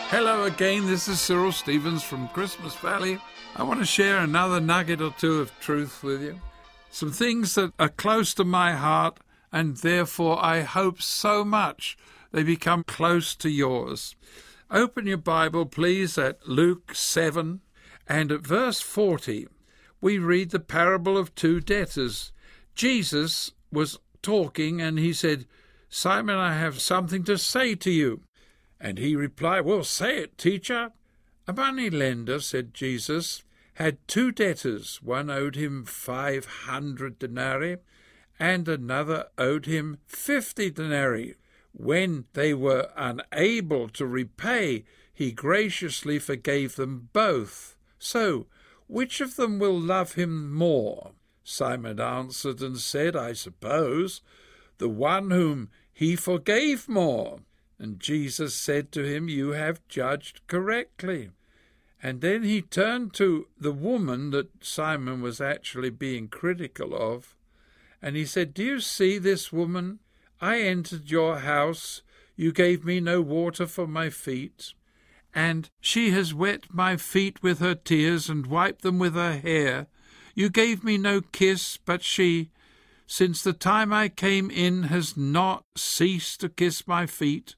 Hello again, this is Cyril Stevens from Christmas Valley. I want to share another nugget or two of truth with you. Some things that are close to my heart, and therefore I hope so much they become close to yours. Open your Bible, please, at Luke 7, and at verse 40, we read the parable of two debtors. Jesus was talking, and he said, "Simon, I have something to say to you." And he replied, "Well, say it, teacher." "A moneylender," said Jesus, "had two debtors. One owed him 500 denarii, and another owed him 50 denarii. When they were unable to repay, he graciously forgave them both. So, which of them will love him more?" Simon answered and said, "I suppose, the one whom he forgave more." And Jesus said to him, "You have judged correctly." And then he turned to the woman that Simon was actually being critical of, and he said, "Do you see this woman? I entered your house. You gave me no water for my feet, and she has wet my feet with her tears and wiped them with her hair. You gave me no kiss, but she, since the time I came in, has not ceased to kiss my feet.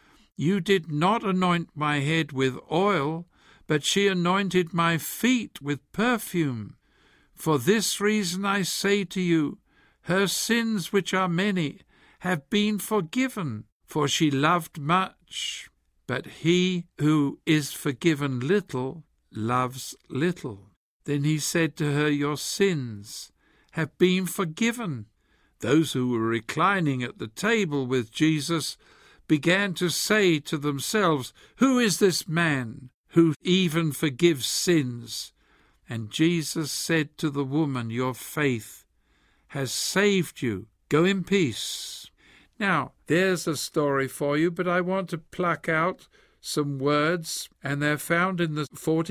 You did not anoint my head with oil, but she anointed my feet with perfume. For this reason I say to you, her sins, which are many, have been forgiven, for she loved much. But he who is forgiven little loves little." Then he said to her, "Your sins have been forgiven." Those who were reclining at the table with Jesus began to say to themselves, "Who is this man who even forgives sins?" And Jesus said to the woman, "Your faith has saved you. Go in peace." Now, there's a story for you, but I want to pluck out some words, and they're found in the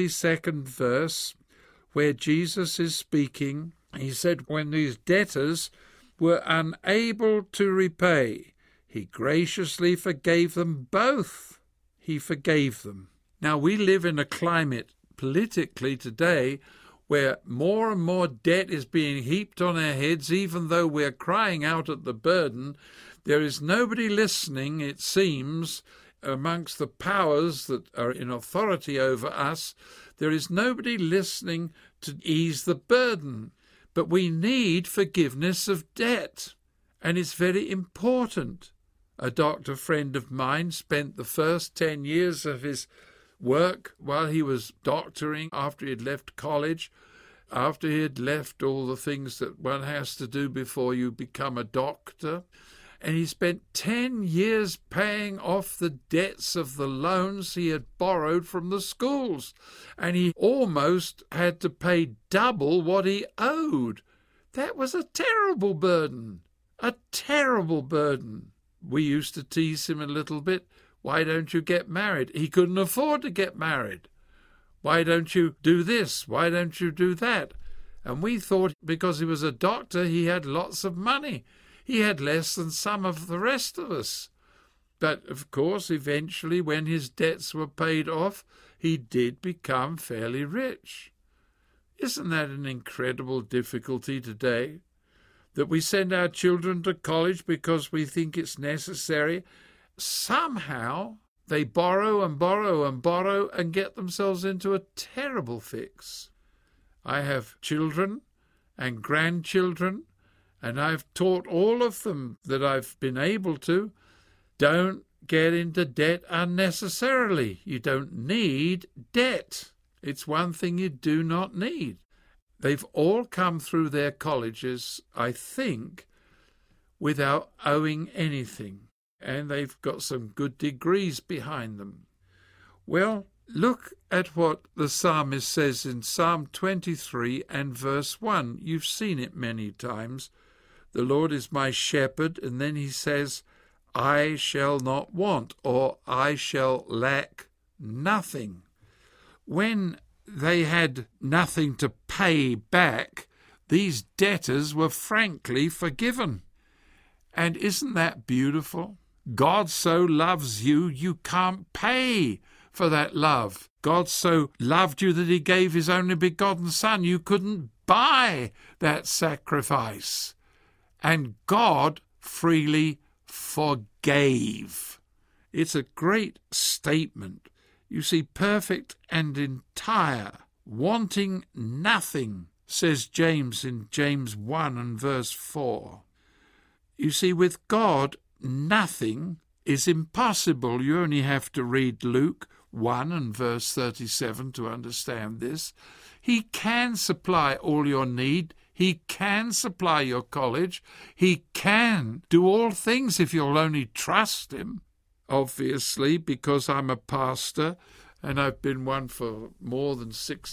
42nd verse, where Jesus is speaking. He said, "When these debtors were unable to repay, he graciously forgave them both." He forgave them. Now, we live in a climate politically today where more and more debt is being heaped on our heads, even though we're crying out at the burden. There is nobody listening, it seems, amongst the powers that are in authority over us. There is nobody listening to ease the burden. But we need forgiveness of debt, and it's very important. A doctor friend of mine spent the first 10 years of his work while he was doctoring, after he had left college, after he had left all the things that one has to do before you become a doctor. And he spent 10 years paying off the debts of the loans he had borrowed from the schools. And he almost had to pay double what he owed. That was a terrible burden. A terrible burden. We used to tease him a little bit. "Why don't you get married?" He couldn't afford to get married. "Why don't you do this? Why don't you do that?" And we thought because he was a doctor he had lots of money. He had less than some of the rest of us. But, of course, eventually, when his debts were paid off, he did become fairly rich. Isn't that an incredible difficulty today? That we send our children to college because we think it's necessary. Somehow they borrow and borrow and borrow and get themselves into a terrible fix. I have children and grandchildren, and I've taught all of them that I've been able to. Don't get into debt unnecessarily. You don't need debt. It's one thing you do not need. They've all come through their colleges, I think, without owing anything, and they've got some good degrees behind them. Well, look at what the psalmist says in Psalm 23 and verse 1. You've seen it many times. "The Lord is my shepherd," and then he says, "I shall not want," or "I shall lack nothing." When they had nothing to pay back, these debtors were frankly forgiven. And isn't that beautiful? God so loves you, you can't pay for that love. God so loved you that he gave his only begotten Son. You couldn't buy that sacrifice. And God freely forgave. It's a great statement. You see, perfect and entire, wanting nothing, says James in James 1 and verse 4. You see, with God, nothing is impossible. You only have to read Luke 1 and verse 37 to understand this. He can supply all your need. He can supply your college. He can do all things if you'll only trust him. Obviously, because I'm a pastor, and I've been one for more than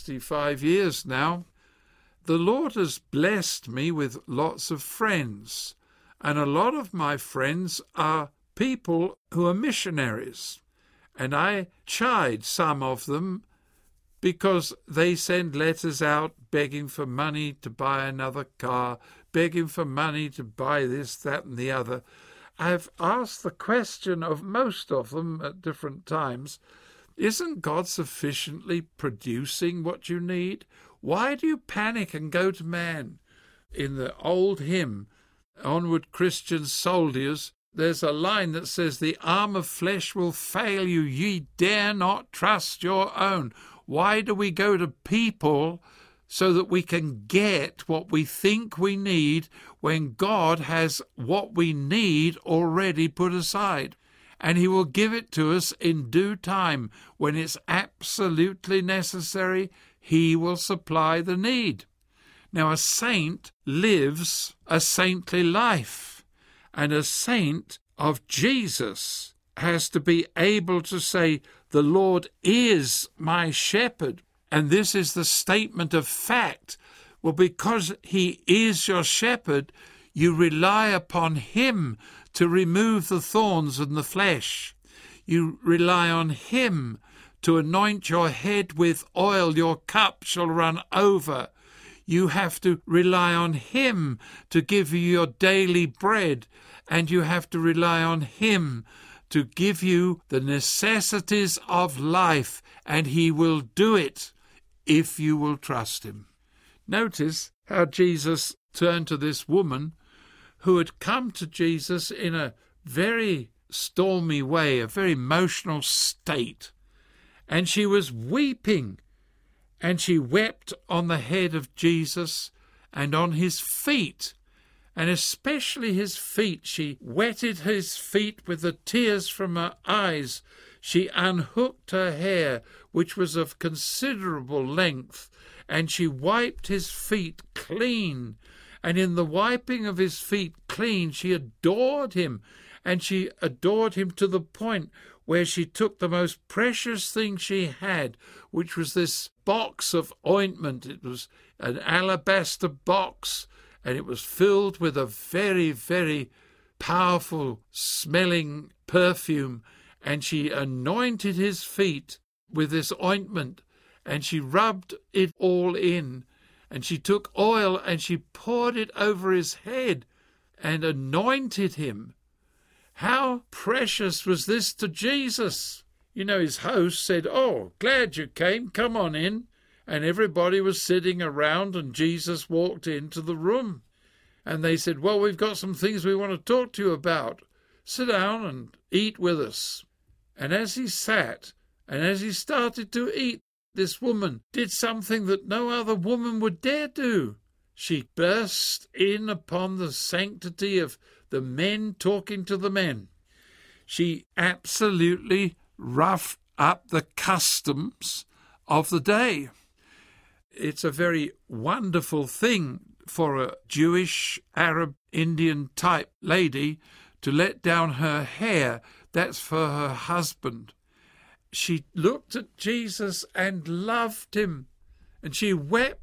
65 years now, the Lord has blessed me with lots of friends. And a lot of my friends are people who are missionaries. And I chide some of them because they send letters out begging for money to buy another car, begging for money to buy this, that, and the other. I've asked the question of most of them at different times, isn't God sufficiently producing what you need? Why do you panic and go to man? In the old hymn, Onward Christian Soldiers, there's a line that says, the arm of flesh will fail you, ye dare not trust your own. Why do we go to people so that we can get what we think we need when God has what we need already put aside? And he will give it to us in due time. When it's absolutely necessary, he will supply the need. Now, a saint lives a saintly life, and a saint of Jesus has to be able to say, the Lord is my shepherd. And this is the statement of fact. Well, because he is your shepherd, you rely upon him to remove the thorns and the flesh. You rely on him to anoint your head with oil. Your cup shall run over. You have to rely on him to give you your daily bread, and you have to rely on him to give you the necessities of life, and he will do it if you will trust him. Notice how Jesus turned to this woman who had come to Jesus in a very stormy way, a very emotional state, and she was weeping, and she wept on the head of Jesus and on his feet, and especially his feet. She wetted his feet with the tears from her eyes. She unhooked her hair, which was of considerable length, and she wiped his feet clean. And in the wiping of his feet clean, she adored him, and she adored him to the point where she took the most precious thing she had, which was this box of ointment. It was an alabaster box, and it was filled with a very, very powerful smelling perfume, and she anointed his feet with this ointment, and she rubbed it all in, and she took oil and she poured it over his head and anointed him. How precious was this to Jesus? You know, his host said, "Oh, glad you came, come on in." And everybody was sitting around, and Jesus walked into the room. And they said, "Well, we've got some things we want to talk to you about. Sit down and eat with us." And as he sat, and as he started to eat, this woman did something that no other woman would dare do. She burst in upon the sanctity of the men talking to the men. She absolutely roughed up the customs of the day. It's a very wonderful thing for a Jewish, Arab, Indian type lady to let down her hair. That's for her husband. She looked at Jesus and loved him, and she wept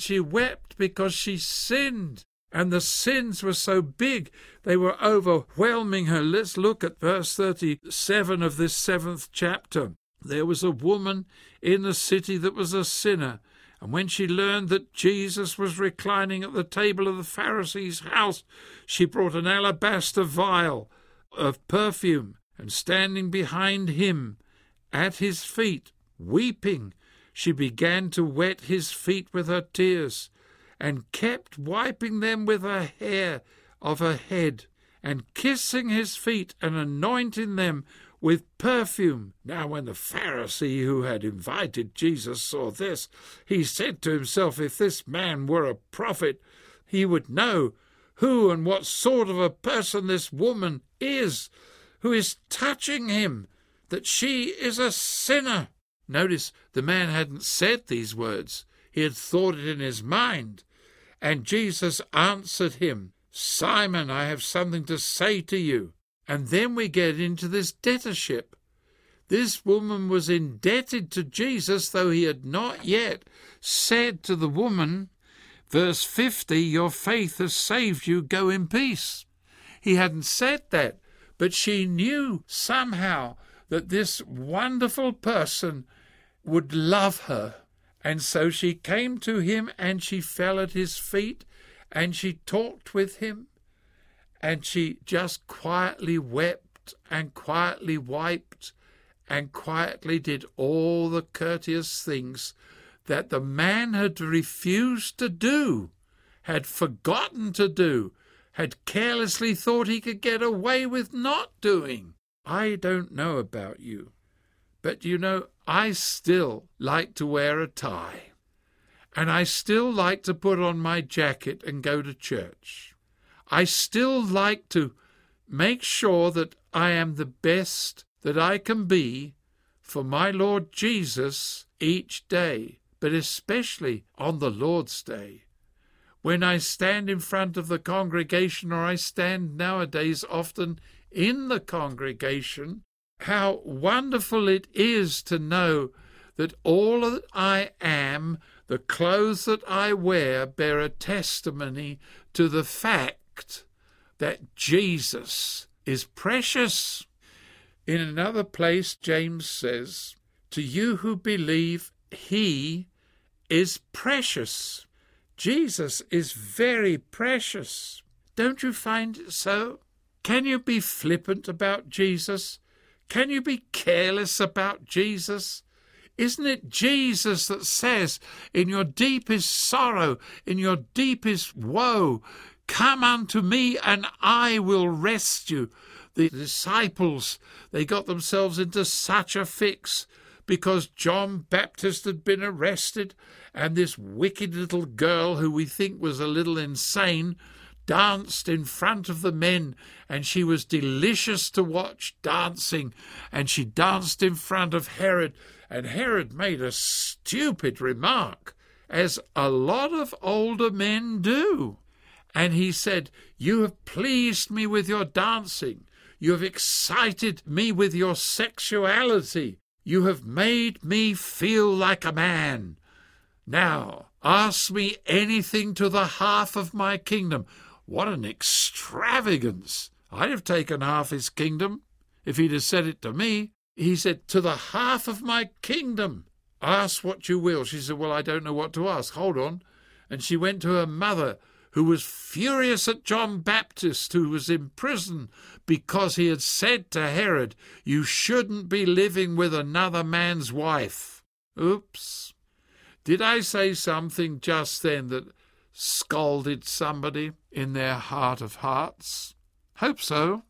because she sinned, and the sins were so big they were overwhelming her. Let's look at verse 37 of this 7th chapter. There was a woman in the city that was a sinner, and when she learned that Jesus was reclining at the table of the Pharisee's house, she brought an alabaster vial of perfume, and standing behind him at his feet, weeping. She began to wet his feet with her tears, and kept wiping them with her hair of her head, and kissing his feet and anointing them with perfume. Now when the Pharisee who had invited Jesus saw this, he said to himself, if this man were a prophet, he would know who and what sort of a person this woman is, who is touching him, that she is a sinner. Notice the man hadn't said these words. He had thought it in his mind. And Jesus answered him, Simon, I have something to say to you. And then we get into this debtorship. This woman was indebted to Jesus, though he had not yet said to the woman, verse 50, your faith has saved you, go in peace. He hadn't said that, but she knew somehow that this wonderful person would love her. And so she came to him and she fell at his feet and she talked with him. And she just quietly wept and quietly wiped and quietly did all the courteous things that the man had refused to do, had forgotten to do, had carelessly thought he could get away with not doing. I don't know about you, but you know, I still like to wear a tie, and I still like to put on my jacket and go to church. I still like to make sure that I am the best that I can be for my Lord Jesus each day, but especially on the Lord's Day. When I stand in front of the congregation, or I stand nowadays often in the congregation, how wonderful it is to know that all that I am, the clothes that I wear, bear a testimony to the fact that Jesus is precious. In another place, James says, to you who believe, he is precious. Jesus is very precious. Don't you find it so? Can you be flippant about Jesus? Can you be careless about Jesus? Isn't it Jesus that says, in your deepest sorrow, in your deepest woe, come unto me and I will rest you? The disciples, they got themselves into such a fix because John Baptist had been arrested and this wicked little girl, who we think was a little insane, danced in front of the men, and she was delicious to watch dancing, and she danced in front of Herod, and Herod made a stupid remark, as a lot of older men do. And he said, you have pleased me with your dancing. You have excited me with your sexuality. You have made me feel like a man. Now, ask me anything to the half of my kingdom. What an extravagance. I'd have taken half his kingdom if he'd have said it to me. He said, to the half of my kingdom, ask what you will. She said, well, I don't know what to ask. Hold on. And she went to her mother, who was furious at John Baptist, who was in prison because he had said to Herod, you shouldn't be living with another man's wife. Oops. Did I say something just then that scalded somebody in their heart of hearts? Hope so.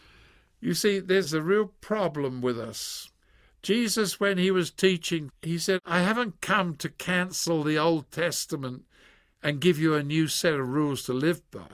You see, there's a real problem with us. Jesus, when he was teaching, he said, I haven't come to cancel the Old Testament and give you a new set of rules to live by.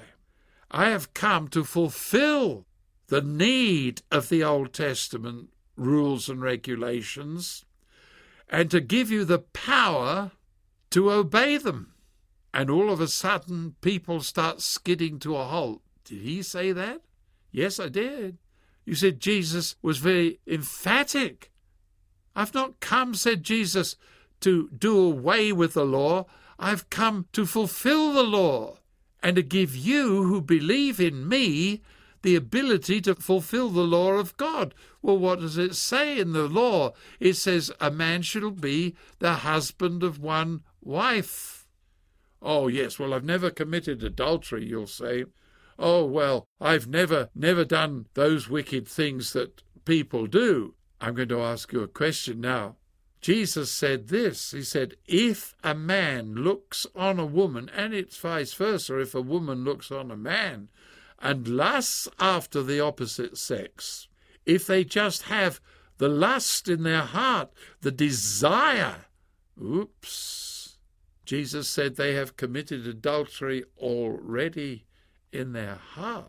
I have come to fulfill the need of the Old Testament rules and regulations and to give you the power to obey them. And all of a sudden, people start skidding to a halt. Did he say that? Yes, I did. You said Jesus was very emphatic. I've not come, said Jesus, to do away with the law. I've come to fulfill the law and to give you who believe in me the ability to fulfill the law of God. Well, what does it say in the law? It says a man should be the husband of one wife. Oh, yes, well, I've never committed adultery, you'll say. Oh, well, I've never done those wicked things that people do. I'm going to ask you a question now. Jesus said this. He said, if a man looks on a woman, and it's vice versa, if a woman looks on a man and lusts after the opposite sex, if they just have the lust in their heart, the desire, Jesus said they have committed adultery already in their heart.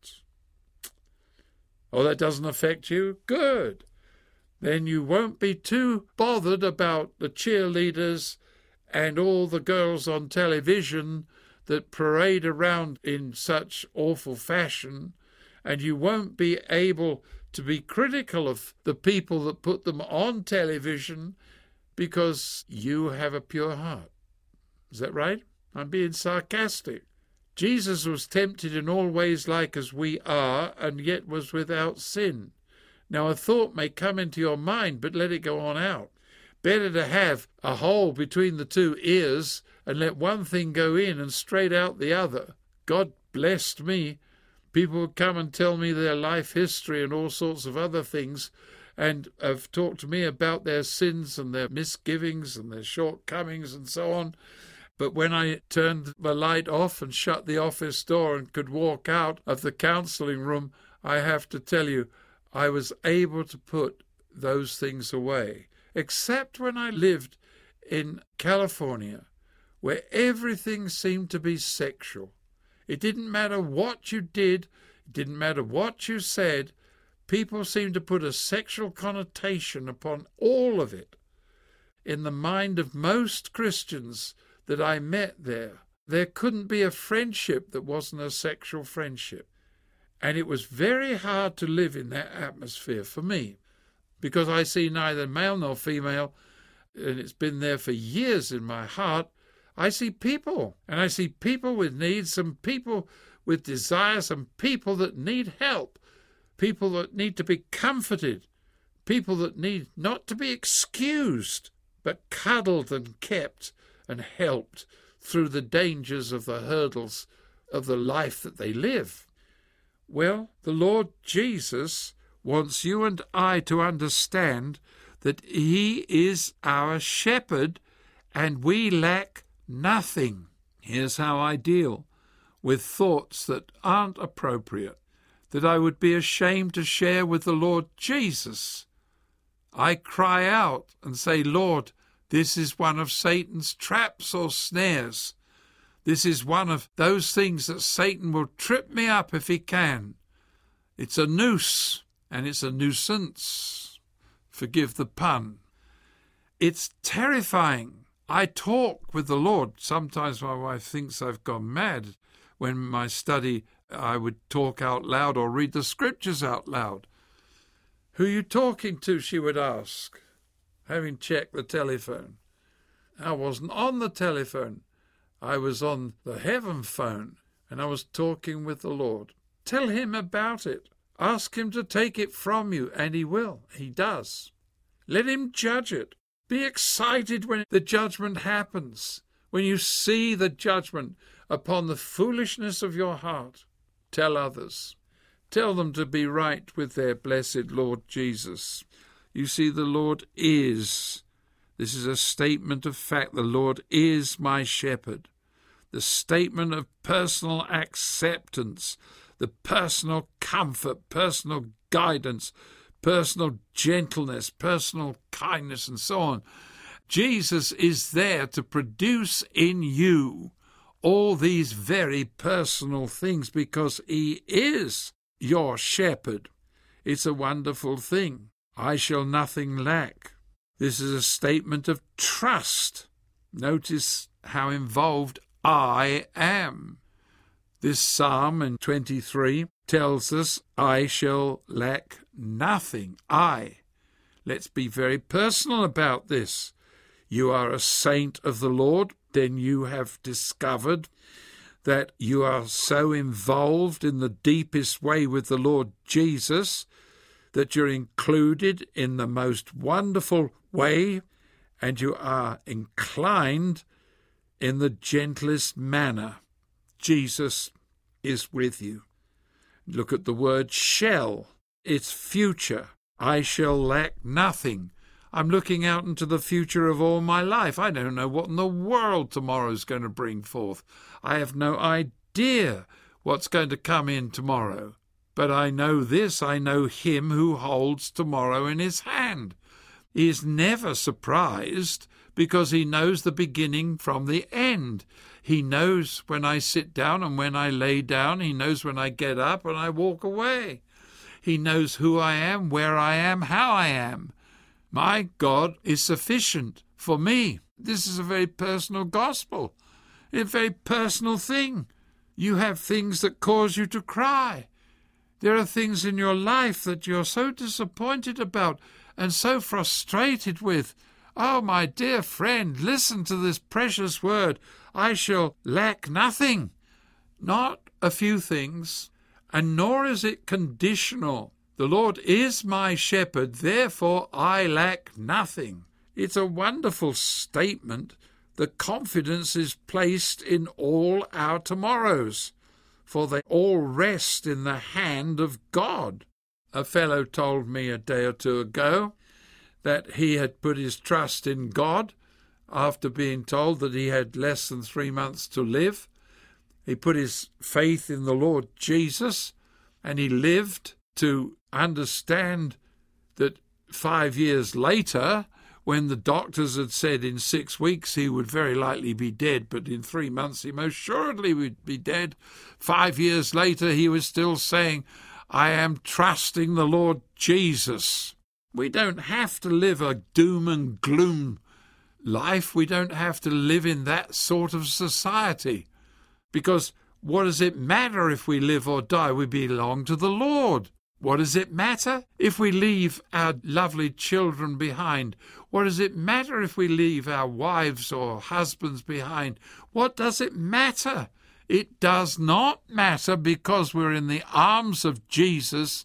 Oh, that doesn't affect you? Good. Then you won't be too bothered about the cheerleaders and all the girls on television that parade around in such awful fashion, and you won't be able to be critical of the people that put them on television because you have a pure heart. Is that right? I'm being sarcastic. Jesus was tempted in all ways like as we are, and yet was without sin. Now, a thought may come into your mind, but let it go on out. Better to have a hole between the two ears and let one thing go in and straight out the other. God blessed me. People would come and tell me their life history and all sorts of other things, and have talked to me about their sins and their misgivings and their shortcomings and so on. But when I turned the light off and shut the office door and could walk out of the counselling room, I have to tell you, I was able to put those things away, except when I lived in California, where everything seemed to be sexual. It didn't matter what you did, it didn't matter what you said, people seemed to put a sexual connotation upon all of it. In the mind of most Christians that I met there couldn't be a friendship that wasn't a sexual friendship. And it was very hard to live in that atmosphere for me, because I see neither male nor female, and it's been there for years in my heart. I see people, and I see people with needs, and people with desires, and people that need help, people that need to be comforted, people that need not to be excused, but cuddled and kept and helped through the dangers of the hurdles of the life that they live. Well, the Lord Jesus wants you and I to understand that He is our shepherd and we lack nothing. Here's how I deal with thoughts that aren't appropriate, that I would be ashamed to share with the Lord Jesus. I cry out and say, Lord, this is one of Satan's traps or snares. This is one of those things that Satan will trip me up if he can. It's a noose, and it's a nuisance. Forgive the pun. It's terrifying. I talk with the Lord. Sometimes my wife thinks I've gone mad. When in my study I would talk out loud or read the scriptures out loud. Who are you talking to, she would ask, having checked the telephone. I wasn't on the telephone. I was on the heaven phone, and I was talking with the Lord. Tell Him about it. Ask Him to take it from you, and He will. He does. Let Him judge it. Be excited when the judgment happens, when you see the judgment upon the foolishness of your heart. Tell others. Tell them to be right with their blessed Lord Jesus. You see, the Lord is. This is a statement of fact. The Lord is my shepherd. The statement of personal acceptance, the personal comfort, personal guidance, personal gentleness, personal kindness, and so on. Jesus is there to produce in you all these very personal things because He is your shepherd. It's a wonderful thing. I shall nothing lack. This is a statement of trust. Notice how involved I am. This psalm in 23 tells us, I shall lack nothing. Let's be very personal about this. You are a saint of the Lord, then you have discovered that you are so involved in the deepest way with the Lord Jesus that you're included in the most wonderful way, and you are inclined in the gentlest manner. Jesus is with you. Look at the word shall. It's future. I shall lack nothing. I'm looking out into the future of all my life. I don't know what in the world tomorrow's going to bring forth. I have no idea what's going to come in tomorrow. But I know this, I know him who holds tomorrow in his hand. He is never surprised because he knows the beginning from the end. He knows when I sit down and when I lay down. He knows when I get up and I walk away. He knows who I am, where I am, how I am. My God is sufficient for me. This is a very personal gospel, a very personal thing. You have things that cause you to cry. There are things in your life that you're so disappointed about and so frustrated with. Oh, my dear friend, listen to this precious word. I shall lack nothing. Not a few things, and nor is it conditional. The Lord is my shepherd, therefore I lack nothing. It's a wonderful statement. The confidence is placed in all our tomorrows, for they all rest in the hand of God. A fellow told me a day or two ago that he had put his trust in God after being told that he had less than 3 months to live. He put his faith in the Lord Jesus, and he lived to understand that 5 years later, when the doctors had said in 6 weeks he would very likely be dead, but in 3 months he most assuredly would be dead, 5 years later he was still saying, I am trusting the Lord Jesus. We don't have to live a doom and gloom life. We don't have to live in that sort of society, because what does it matter if we live or die? We belong to the Lord. What does it matter if we leave our lovely children behind? What does it matter if we leave our wives or husbands behind? What does it matter? It does not matter, because we're in the arms of Jesus,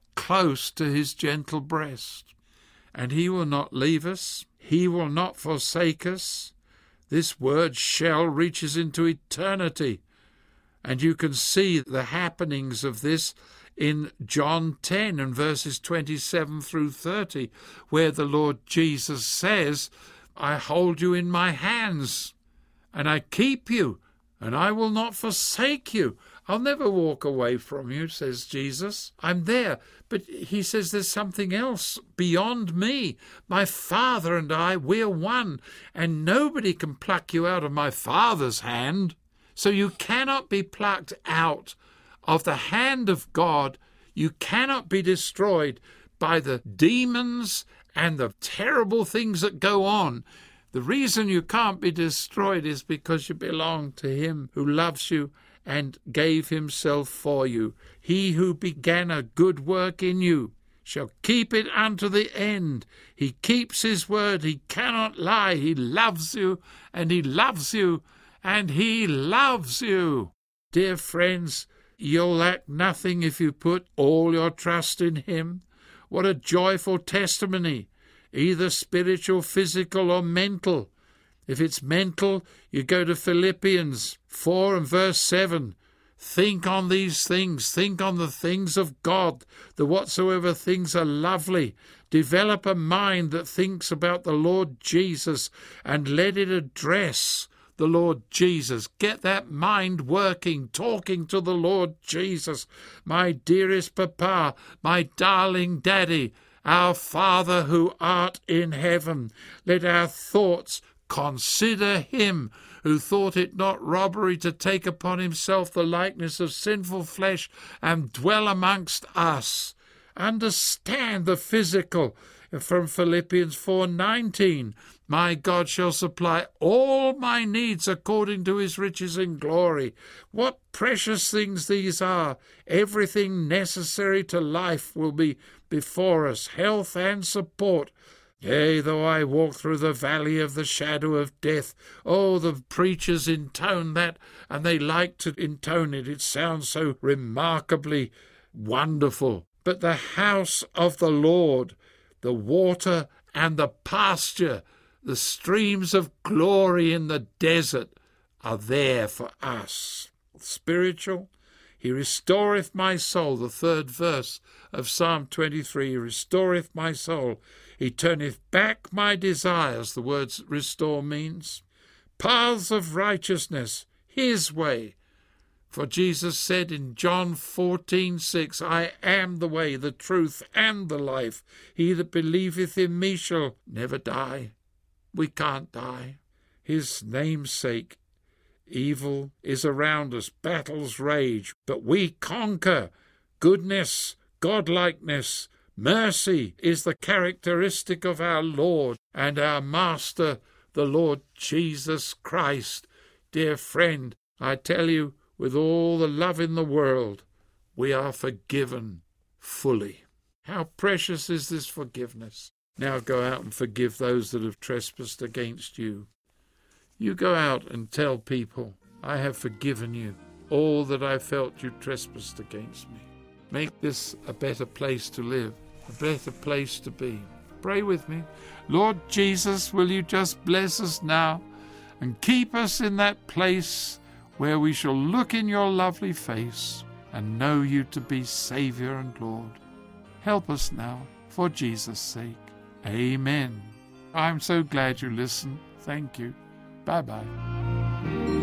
close to his gentle breast. And he will not leave us. He will not forsake us. This word shall reaches into eternity. And you can see the happenings of this in John 10 and verses 27 through 30, where the Lord Jesus says, I hold you in my hands, and I keep you, and I will not forsake you. I'll never walk away from you, says Jesus. I'm there. But he says there's something else beyond me. My Father and I, we're one, and nobody can pluck you out of my Father's hand. So you cannot be plucked out of the hand of God. You cannot be destroyed by the demons and the terrible things that go on. The reason you can't be destroyed is because you belong to him who loves you and gave himself for you. He who began a good work in you shall keep it unto the end. He keeps his word. He cannot lie. He loves you, and he loves you, and he loves you. Dear friends, you'll lack nothing if you put all your trust in him. What a joyful testimony, either spiritual, physical, or mental. If it's mental, you go to Philippians 4 and verse 7. Think on these things. Think on the things of God, the whatsoever things are lovely. Develop a mind that thinks about the Lord Jesus, and let it address the Lord Jesus. Get that mind working, talking to the Lord Jesus. My dearest Papa, my darling Daddy, our Father who art in heaven. Let our thoughts consider him who thought it not robbery to take upon himself the likeness of sinful flesh and dwell amongst us. Understand the physical from Philippians 4:19. My God shall supply all my needs according to his riches in glory. What precious things these are. Everything necessary to life will be before us, health and support. Yea, though I walk through the valley of the shadow of death. Oh, the preachers intone that, and they like to intone it. It sounds so remarkably wonderful. But the house of the Lord, the water and the pasture, the streams of glory in the desert are there for us. Spiritual, He restoreth my soul, the third verse of Psalm 23, He restoreth my soul. He turneth back my desires, the words restore means. Paths of righteousness, His way. For Jesus said in John 14:6, I am the way, the truth, and the life. He that believeth in me shall never die. We can't die. His name's sake. Evil is around us, battles rage, but we conquer. Goodness, godlikeness, mercy is the characteristic of our Lord and our Master, the Lord Jesus Christ. Dear friend, I tell you, with all the love in the world, we are forgiven fully. How precious is this forgiveness. Now go out and forgive those that have trespassed against you. You go out and tell people, I have forgiven you all that I felt you trespassed against me. Make this a better place to live, a better place to be. Pray with me. Lord Jesus, will you just bless us now and keep us in that place where we shall look in your lovely face and know you to be Saviour and Lord. Help us now, for Jesus' sake. Amen. I'm so glad you listened. Thank you. Bye-bye.